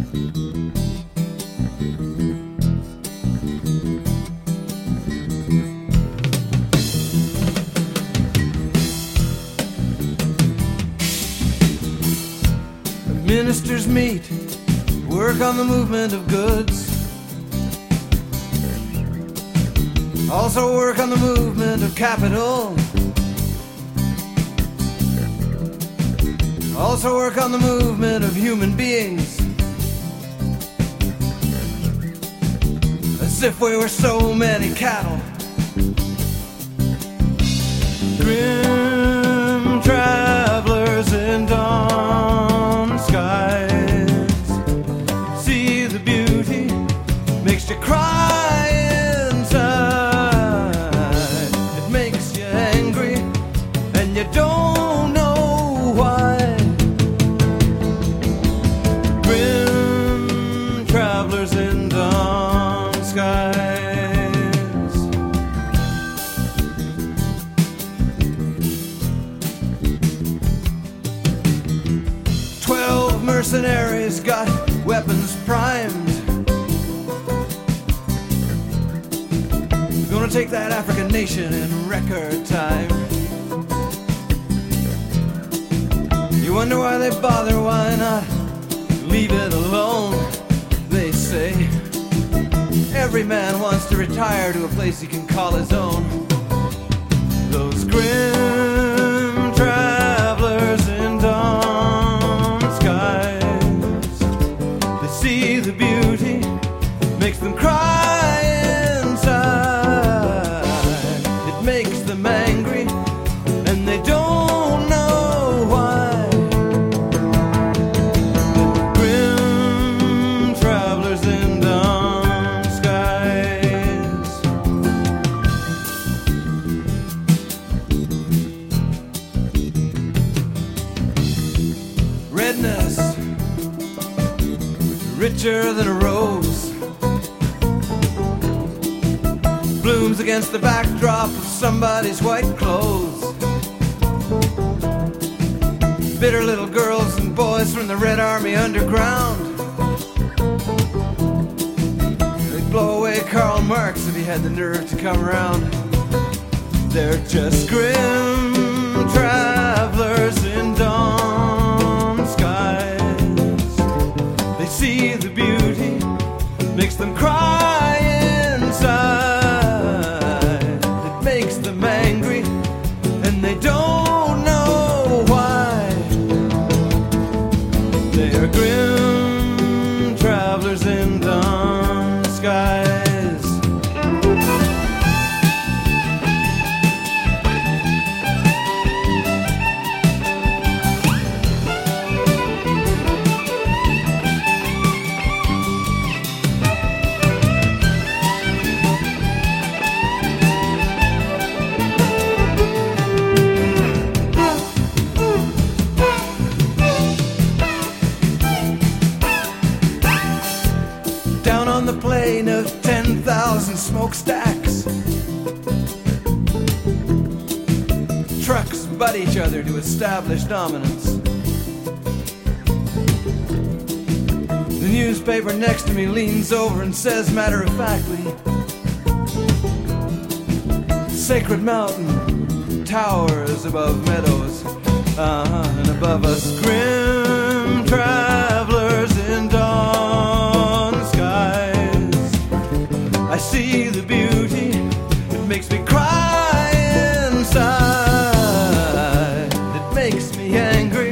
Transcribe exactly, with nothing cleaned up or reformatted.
Ministers meet, work on the movement of goods. Also work on the movement of capital. Also work on the movement of human beings. As if we were so many cattle. Grim travelers in dawn skies. See the beauty, makes you cry inside. It makes you angry, and you don't know why. Grim travelers in dawn skies. Twelve mercenaries got weapons primed. Gonna take that African nation in record time. You wonder why they bother, why not leave it alone? They say every man wants to retire to a place he can call his own. Those grim travelers in dawn skies, they see the beauty, makes them cry inside. It makes them angry, and they don't know why. Grim travelers in dawn skies. Redness, richer than a rose, blooms against the backdrop of somebody's white clothes. Bitter little girls and boys from the Red Army underground. They'd blow away Karl Marx if he had the nerve to come around. They're just grim travelers in dawn skies. They see the beauty, makes them cry inside. It makes them angry, and they don't know why. They are grim travelers in dawn skies. Down on the plain of ten thousand smokestacks, trucks butt each other to establish dominance. The newspaper next to me leans over and says matter-of-factly, Sacred Mountain towers above meadows, uh-huh, and above us grim travelers in dawn skies. I see the beauty, it makes me cry inside. It makes me angry,